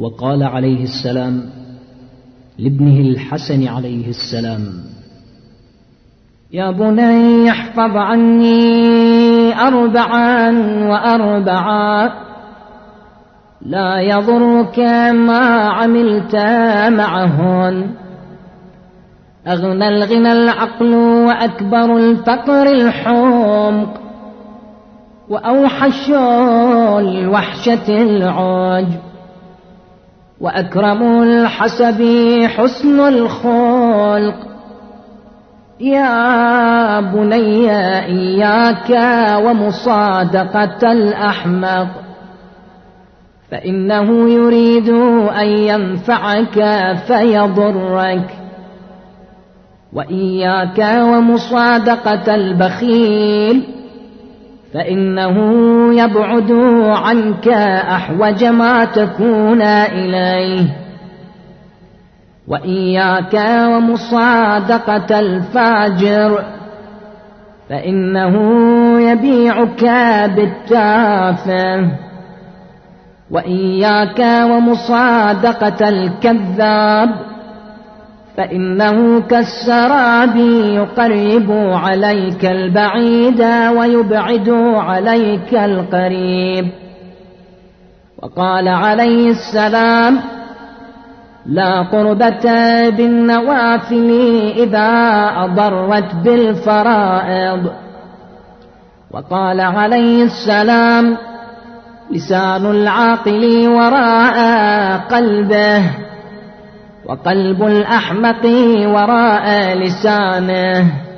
وقال عليه السلام لابنه الحسن عليه السلام: يا بني احفظ عني 4 و4 لا يضرك ما عملت معهن. أغنى الغنى العقل، وأكبر الفقر الحمق، وأوحش الوحشة العجب، وأكرم الحسب حسن الخلق. يا بني إياك ومصادقة الأحمق، فإنه يريد أن ينفعك فيضرك. وإياك ومصادقة البخيل، فإنه يبعد عنك أحوج ما تكون إليه. وإياك ومصادقة الفاجر، فإنه يبيعك بالتافه. وإياك ومصادقة الكذاب، فإنه كالسراب يقرب عليك البعيد ويبعد عليك القريب. وقال عليه السلام: لا قربة بالنوافل إذا أضرت بالفرائض. وقال عليه السلام: لسان العاقل وراء قلبه، وقلب الأحمق وراء لسانه.